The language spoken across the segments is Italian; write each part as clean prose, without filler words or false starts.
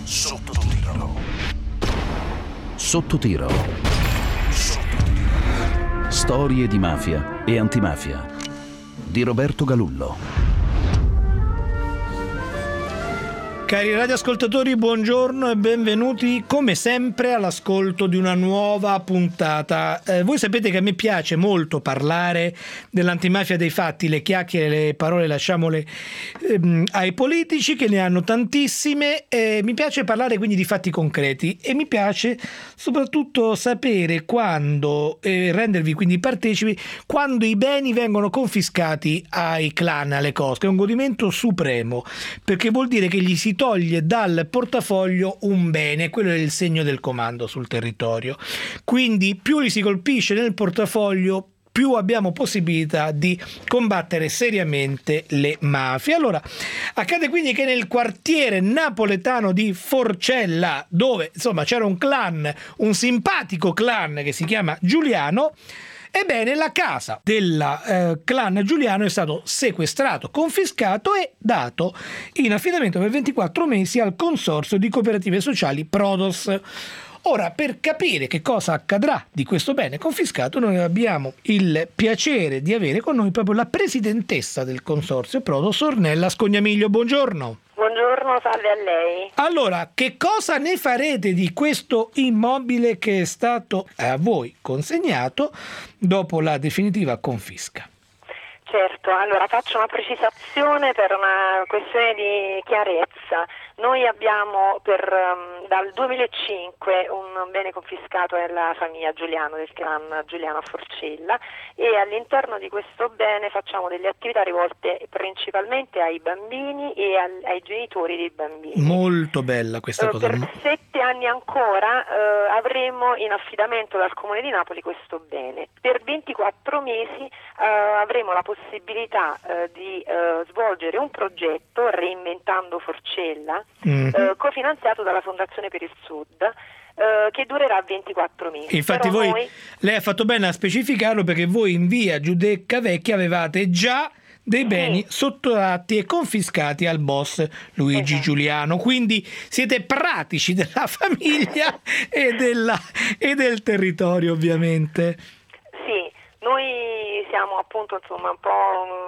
Sotto tiro. Sotto tiro. Storie di mafia e antimafia di Roberto Galullo. Cari radioascoltatori, buongiorno e benvenuti come sempre all'ascolto di una nuova puntata. Voi sapete che a me piace molto parlare dell'antimafia dei fatti, le chiacchiere, le parole lasciamole ai politici che ne hanno tantissime. Mi piace parlare quindi di fatti concreti e mi piace soprattutto sapere quando, rendervi quindi partecipi, quando i beni vengono confiscati ai clan, alle cosche. È un godimento supremo, perché vuol dire che gli si toglie dal portafoglio un bene, quello è il segno del comando sul territorio. Quindi più li si colpisce nel portafoglio, più abbiamo possibilità di combattere seriamente le mafie. Allora, accade quindi che nel quartiere napoletano di Forcella, dove insomma c'era un clan, un simpatico clan che si chiama Giuliano, ebbene, la casa del clan Giuliano è stato sequestrato, confiscato e dato in affidamento per 24 mesi al consorzio di cooperative sociali Prodos. Ora, per capire che cosa accadrà di questo bene confiscato, noi abbiamo il piacere di avere con noi proprio la presidentessa del consorzio Prodos, Ornella Scognamiglio. Buongiorno. Buongiorno, salve a lei. Allora, che cosa ne farete di questo immobile che è stato a voi consegnato dopo la definitiva confisca? Certo, allora faccio una precisazione per una questione di chiarezza. Noi abbiamo dal 2005 un bene confiscato alla famiglia Giuliano, del clan Giuliano a Forcella, e all'interno di questo bene facciamo delle attività rivolte principalmente ai bambini e ai genitori dei bambini. Molto bella questa cosa. Per 7 anni ancora avremo in affidamento dal Comune di Napoli questo bene. Per 24 mesi avremo la possibilità di svolgere un progetto Reinventando Forcella, cofinanziato dalla Fondazione per il Sud, che durerà 24 mesi. Infatti lei ha fatto bene a specificarlo, perché voi in via Giudecca Vecchia avevate già dei beni sottratti e confiscati al boss Luigi Giuliano, quindi siete pratici della famiglia e del territorio, ovviamente. Sì, noi siamo appunto un po'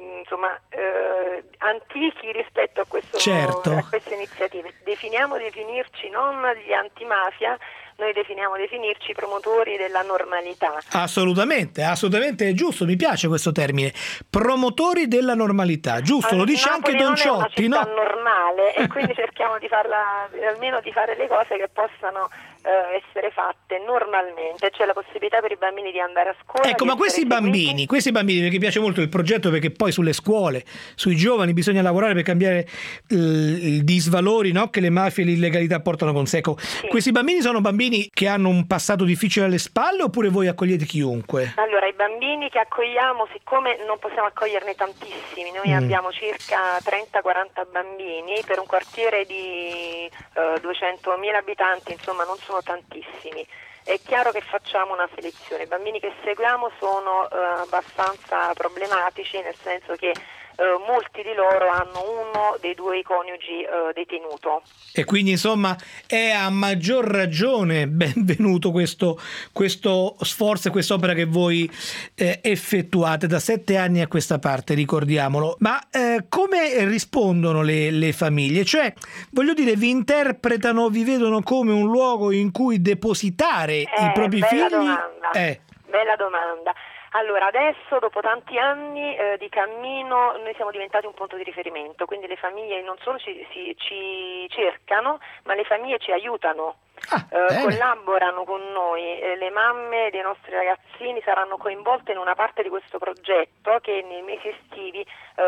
antichi rispetto a queste iniziative. Definirci non gli antimafia, noi definirci promotori della normalità. Assolutamente è giusto, mi piace questo termine, promotori della normalità, giusto, lo dice Napoli anche Don Ciotti, no? È una città no? normale e quindi cerchiamo di almeno di fare le cose che possano essere fatte normalmente. C'è la possibilità per i bambini di andare a scuola. Ecco, ma questi bambini, perché piace molto il progetto, perché poi sulle scuole, sui giovani bisogna lavorare per cambiare i disvalori, no, che le mafie e l'illegalità portano con sé. Sì. Questi bambini sono bambini che hanno un passato difficile alle spalle, oppure voi accogliete chiunque? Allora, i bambini che accogliamo, siccome non possiamo accoglierne tantissimi, noi abbiamo circa 30-40 bambini per un quartiere di 200.000 abitanti, insomma non sono tantissimi. È chiaro che facciamo una selezione. I bambini che seguiamo sono abbastanza problematici, nel senso che molti di loro hanno uno dei due coniugi detenuto. E quindi insomma è a maggior ragione benvenuto questo sforzo e quest'opera che voi effettuate da 7 anni a questa parte, ricordiamolo. Ma come rispondono le famiglie? Cioè, voglio dire, vi interpretano, vi vedono come un luogo in cui depositare i propri figli? Bella domanda. Allora, adesso dopo tanti anni di cammino noi siamo diventati un punto di riferimento, quindi le famiglie non solo ci cercano, ma le famiglie ci aiutano, collaborano con noi. Le mamme dei nostri ragazzini saranno coinvolte in una parte di questo progetto che nei mesi estivi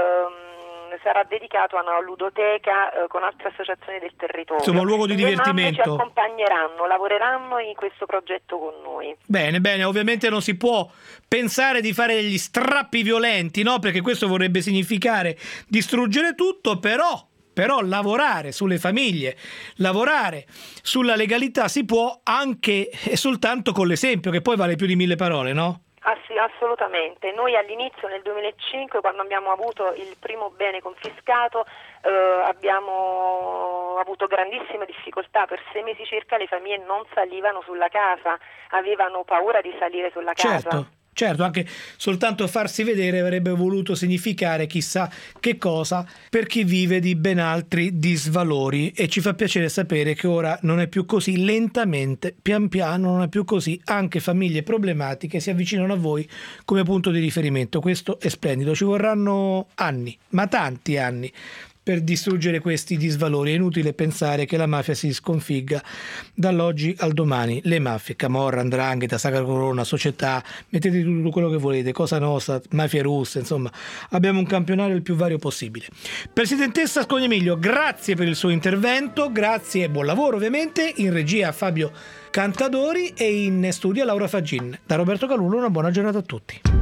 sarà dedicato a una ludoteca con altre associazioni del territorio. Insomma, un luogo di divertimento. Ci accompagneranno, lavoreranno in questo progetto con noi. Bene, ovviamente non si può pensare di fare degli strappi violenti, no? Perché questo vorrebbe significare distruggere tutto, però lavorare sulle famiglie, lavorare sulla legalità si può anche e soltanto con l'esempio, che poi vale più di 1000 parole, no? Assolutamente. Noi all'inizio, nel 2005, quando abbiamo avuto il primo bene confiscato, abbiamo avuto grandissime difficoltà. Per 6 mesi circa le famiglie non salivano sulla casa, avevano paura di salire sulla casa. Certo, anche soltanto farsi vedere avrebbe voluto significare chissà che cosa per chi vive di ben altri disvalori, e ci fa piacere sapere che ora non è più così, lentamente, pian piano non è più così, anche famiglie problematiche si avvicinano a voi come punto di riferimento. Questo è splendido, ci vorranno anni, ma tanti anni, per distruggere questi disvalori. È inutile pensare che la mafia si sconfigga dall'oggi al domani. Le mafie, Camorra, 'Ndrangheta, Sacra Corona, società, mettete tutto quello che volete, Cosa Nostra, mafie russe, insomma, abbiamo un campionario il più vario possibile. Presidentessa Scognamiglio, grazie per il suo intervento, grazie e buon lavoro ovviamente. In regia Fabio Cantadori e in studio Laura Faggin. Da Roberto Calullo una buona giornata a tutti.